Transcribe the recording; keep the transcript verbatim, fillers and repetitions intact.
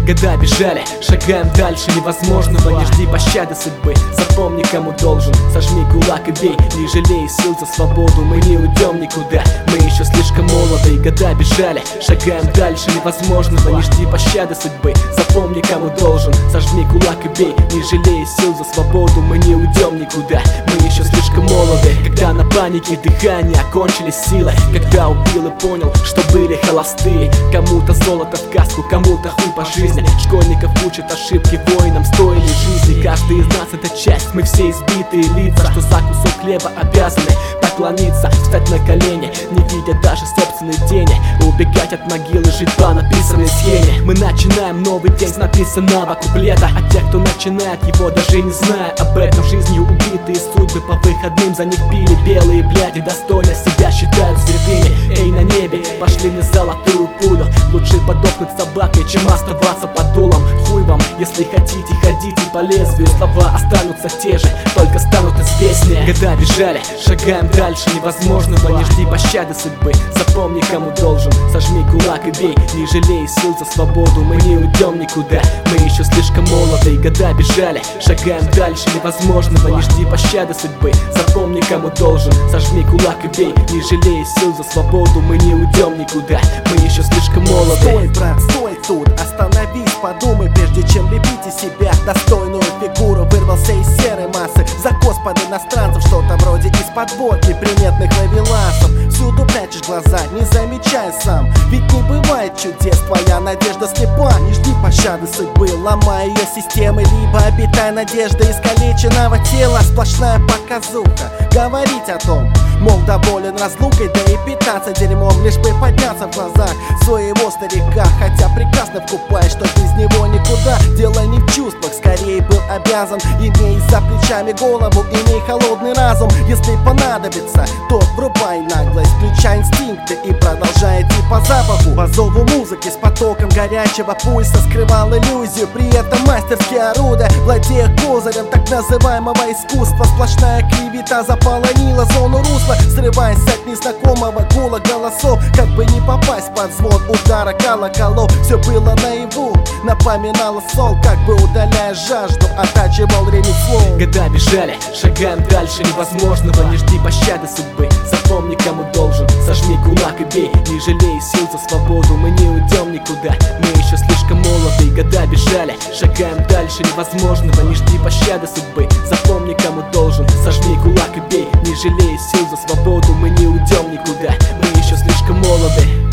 Года бежали, шагаем дальше невозможного. Не жди пощады судьбы, запомни, кому должен. Сожми кулак и бей, не жалей сил за свободу. Мы не уйдем никуда, мы еще слишком молоды. Года бежали, шагаем дальше невозможного. Не жди пощады судьбы, запомни, кому должен. Сожми кулак и бей, не жалей сил за свободу. Мы не уйдем никуда, мы еще слишком молоды. Когда на панике дыхания кончились силы, когда убил и понял, что были холостые. Кому-то золото в каску, кому-то хуй по жизни. Школьников учат ошибки, воинам стоили жизни. Каждый из нас это часть, мы все избитые лица, что за кусок хлеба обязаны поклониться, встать на колени, не видя даже собственной тени. Убегать от могилы, жить по написанной схеме. Мы начинаем новый день с написанного куплета, а те, кто начинает его, даже не зная об этом. Жизнью убитые судьбы по выходным, за них пили белые бляди. Достойно себя считают святыми. Эй, на небе, пошли на золотую пулю. Лучше подохнуть собакой, чем оставаться под дулом. Хуй вам, если хотите, ходите по лезвию. Слова останутся те же, только станут известнее. Года бежали, шагаем дальше невозможного. Не жди пощады судьбы, запомни, кому должен. Сожми кулак и бей, не жалей сил за свободу. Мы не уйдем никуда, мы еще слишком молоды. Года бежали, шагаем дальше невозможного. Не жди пощады судьбы, запомни, кому должен. Сожми кулак и бей, не жалей сил за свободу. Мы не уйдем никуда, мы еще слишком молоды. Стой, брат, стой тут, остановись, подумай, прежде чем лепить из себя достойную фигуру. Вырвался из серой массы, закос под иностранцев, что-то вроде из-под вод неприметных ловеласов. Всюду прячешь глаза, не замечая сам, ведь не бывает чудес, твоя надежда слепа. Не жди пощады судьбы, ломай ее системы, либо обитай надеждой искалеченного тела. Сплошная показуха, говорить о том, мол, доволен разлукой, да и питаться дерьмом, лишь бы подняться в глазах своего старика. Хотя прекрасно вкупаешь, что без него никуда. Дело не в чувствах, скорее был обязан. Имей за плечами голову, имей холодный разум. Если понадобится, то врубай наглость, включай инстинкты и продолжай идти по запаху. По зову музыки с потоком горячего пульса скрывал иллюзию, при этом мастерски орудия, владея козырем так называемого искусства. Сплошная клевета заполонила зону русла, срываясь от незнакомого гула голосов, как бы не попасть под звон удара колоколов. Все было наяву, напоминало сон, как бы удаляя жажду, оттачивал ремесло. Года бежали, шагаем дальше невозможного. Не жди пощады судьбы, запомни, кому должен. Сожми кулак и бей, не жалей сил за свободу. Мы не уйдем никуда, мы еще слишком молоды. Года бежали, шагаем дальше невозможного. Не жди пощады судьбы, запомни, кому должен. Сожми кулак и бей, не жалей сил за свободу. Мы не уйдем никуда, мы еще слишком молоды.